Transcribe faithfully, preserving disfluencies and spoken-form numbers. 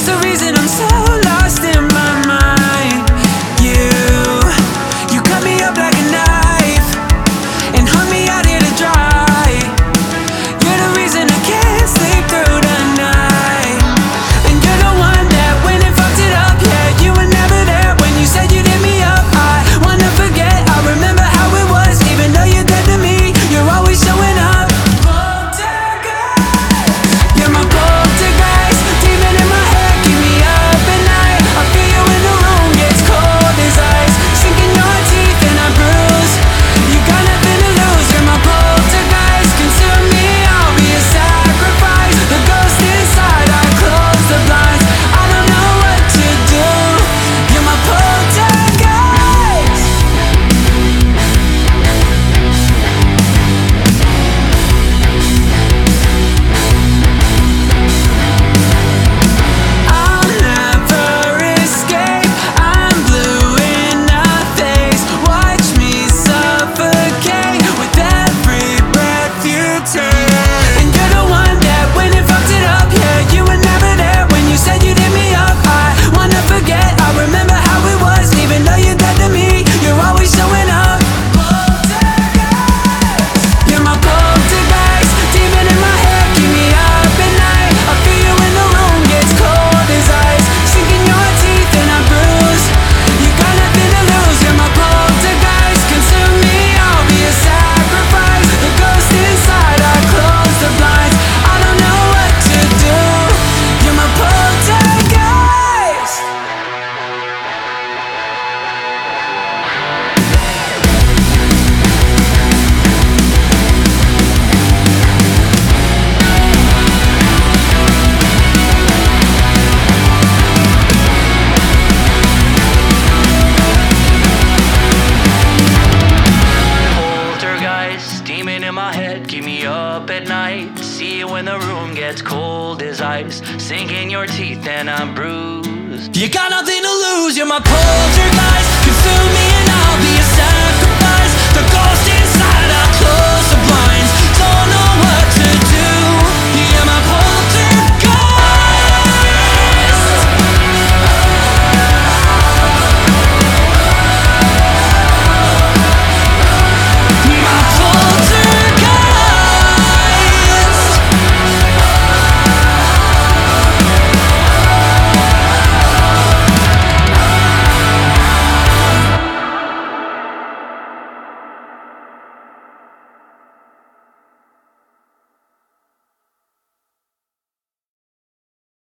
the reason I'm so lost in my mind. You, you cut me up like a knife and hung me out here to dry. You're the reason I can't sleep through the night. And you're the one that when it fucked it up, yeah, you were never there when you said you'd hit me up. I wanna forget, I remember how it was, even though you're dead to me, you're always showing up. You're my poltergeist, demon in my head, keep me up at night. I feel you in the room, gets cold as ice, sinking your teeth and I bruise. You got nothing to lose, you're my poltergeist, consume me, I'll be a sacrifice. The ghost inside, I close the blinds, I don't know what to do. You're my poltergeist. I'll never escape, I'm blue in the face. Watch me suffocate with every breath you take. And you're the one that when it fucked it up, yeah, you were never there when you said you'd hit me up. I wanna forget, I remember how it was, even though you're dead to me, you're always showing up. You're my poltergeist, demon in my head, keep me up at night. I feel you in the room, gets cold as ice, sinking your teeth and I bruise. You got nothing to lose, you're my poltergeist, consume me, I'll be a sacrifice. The ghost inside, I close the blinds, I don't know what to do. You're my poltergeist. Poltergeist, demon in my head, keep me up at night. See you when the room gets cold as ice, sinking your teeth and I'm bruised. You got nothing to lose, you're my poltergeist, consume me and I'll be a sacrifice. The ghost inside, I close